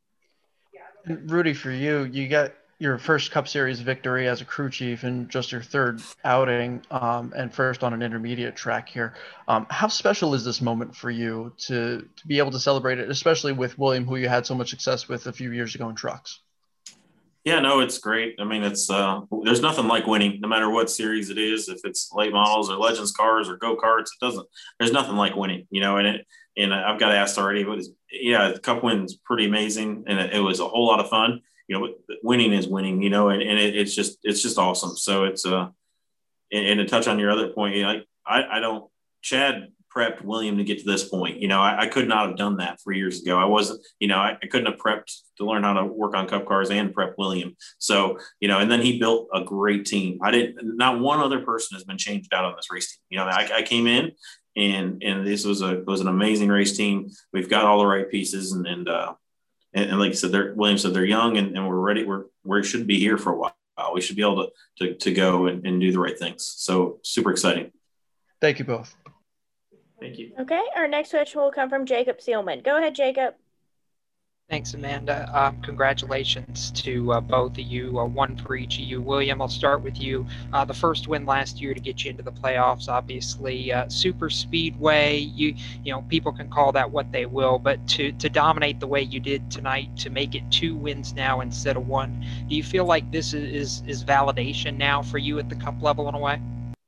Rudy, for you, you got your first Cup Series victory as a crew chief and just your third outing um, and first on an intermediate track here. Um, how special is this moment for you to, to be able to celebrate it, especially with William, who you had so much success with a few years ago in trucks? Yeah, no, it's great. I mean, it's uh, there's nothing like winning, no matter what series it is. If it's late models or Legends cars or go karts, it doesn't. There's nothing like winning, you know. And it, and I've got asked already, but yeah, the Cup win's pretty amazing, and it, it was a whole lot of fun. You know, winning is winning, you know, and, and it, it's just it's just awesome. So it's uh, and, and to touch on your other point, you know, I I don't Chad prepped William to get to this point. You know, I, I could not have done that three years ago. I wasn't, you know, I, I couldn't have prepped to learn how to work on Cup cars and prep William. So, you know, and then he built a great team. I didn't, not one other person has been changed out on this race team. You know, I, I came in and, and this was a, was an amazing race team. We've got all the right pieces, and, and, uh, and, and like I said, they're, William said they're young and, and we're ready. We're, we should be here for a while. We should be able to, to, to go and, and do the right things. So super exciting. Thank you both. Thank you. Okay, our next question will come from Jacob Seelman. Go ahead, Jacob. Thanks, Amanda. Um, congratulations to uh, both of you, uh, one for each of you. William, I'll start with you. Uh, the first win last year to get you into the playoffs, obviously, uh, super speedway. You you know, people can call that what they will, but to, to dominate the way you did tonight, to make it two wins now instead of one, do you feel like this is, is, is validation now for you at the Cup level in a way?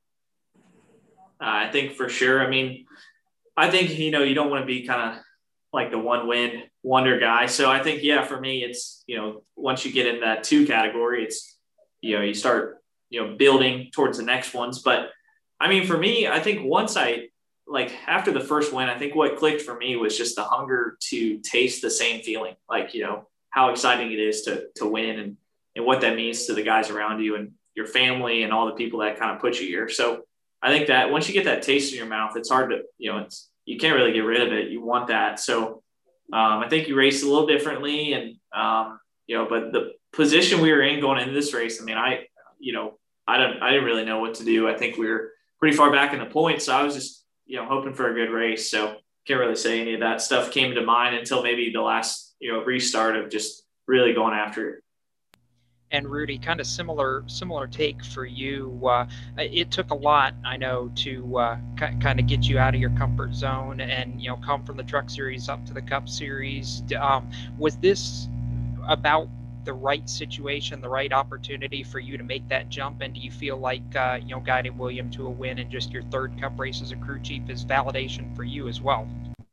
Uh, I think for sure. I mean, I think, you know, you don't want to be kind of like the one win wonder guy. So I think, yeah, for me, it's, you know, once you get in that two category, it's, you know, you start, you know, building towards the next ones. But I mean, for me, I think once I, like after the first win, I think what clicked for me was just the hunger to taste the same feeling, like, you know, how exciting it is to, to win and, and what that means to the guys around you and your family and all the people that kind of put you here. So I think that once you get that taste in your mouth, it's hard to, you know, it's, you can't really get rid of it. You want that. So um, I think you race a little differently and, um, you know, but the position we were in going into this race, I mean, I, you know, I don't, I didn't really know what to do. I think we were pretty far back in the points. So I was just, you know, hoping for a good race. So can't really say any of that stuff came to mind until maybe the last, you know, restart of just really going after it. And Rudy, kind of similar similar take for you. Uh, it took a lot, I know, to uh, k- kind of get you out of your comfort zone and, you know, come from the Truck Series up to the Cup Series. Um, was this about the right situation, the right opportunity for you to make that jump? And do you feel like, uh, you know, guiding William to a win and just your third Cup race as a crew chief is validation for you as well?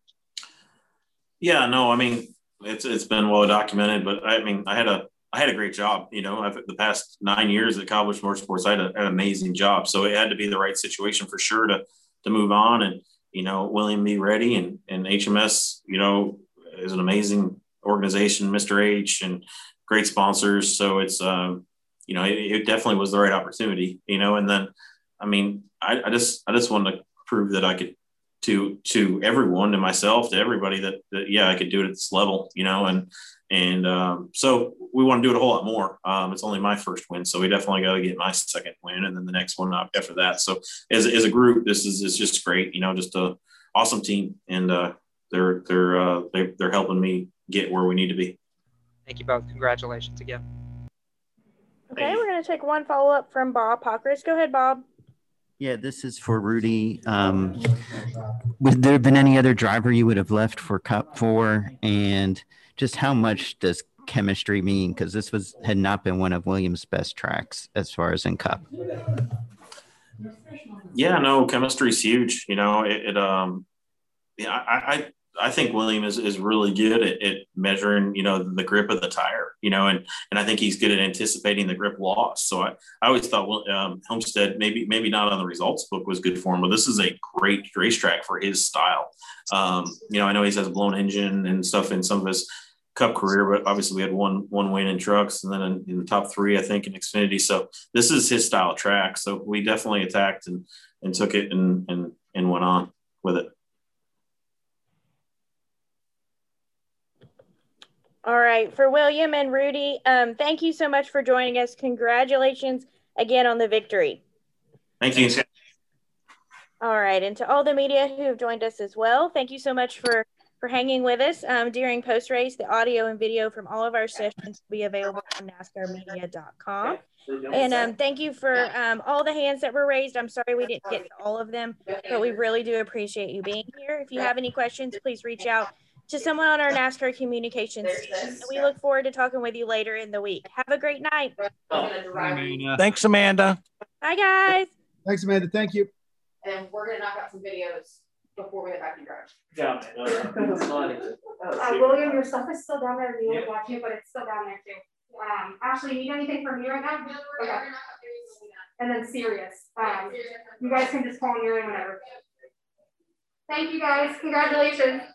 Yeah, no, I mean, it's it's been well documented, but I mean, I had a I had a great job. You know, I've, the past nine years at Cowboys Motorsports, I had a, an amazing job. So it had to be the right situation for sure to to move on and, you know, William be ready. And, and H M S, you know, is an amazing organization, Mister H, and great sponsors. So it's, um, you know, it, it definitely was the right opportunity, you know. And then, I mean, I, I just I just wanted to prove that I could to to everyone, to myself, to everybody that, that yeah, I could do it at this level, you know. And And um, so we want to do it a whole lot more. Um, it's only my first win, so we definitely got to get my second win, and then the next one after that. So as, as a group, this is, is just great. You know, just a awesome team, and uh, they're they're uh, they, they're helping me get where we need to be. Thank you both. Congratulations again. Okay, we're going to take one follow up from Bob Pockris. Go ahead, Bob. Yeah, this is for Rudy. Um, would there have been any other driver you would have left for Cup four? And just how much does chemistry mean? Because this was had not been one of Williams' best tracks as far as in Cup. Yeah, no, chemistry is huge. You know, it, it um, yeah, I, I, I think William is, is really good at, at measuring, you know, the grip of the tire, you know, and, and I think he's good at anticipating the grip loss. So I, I always thought, well, um, Homestead, maybe, maybe not on the results book was good for him, but this is a great racetrack for his style. Um, you know, I know he has a blown engine and stuff in some of his Cup career, but obviously we had one, one win in trucks and then in, in the top three, I think, in Xfinity. So this is his style of track. So we definitely attacked and, and took it and, and, and went on with it. All right, for William and Rudy, um, thank you so much for joining us. Congratulations again on the victory. Thank you. All right, and to all the media who have joined us as well, thank you so much for, for hanging with us um, during post-race. The audio and video from all of our sessions will be available on NASCAR media dot com. And um, thank you for um, all the hands that were raised. I'm sorry we didn't get to all of them, but we really do appreciate you being here. If you have any questions, please reach out to someone on our NASCAR communications team. We look forward to talking with you later in the week. Have a great night. Thanks, Amanda. Bye, guys. Thanks, Amanda. Thank you. And we're going to knock out some videos before we get back in garage. Yeah. uh, William, your stuff is still down there. You yeah. watching it, but it's still down there too. Um, Ashley, you need anything from me right now? No, okay. And then Sirius. Um, you guys can just call me whenever. Thank you, guys. Congratulations.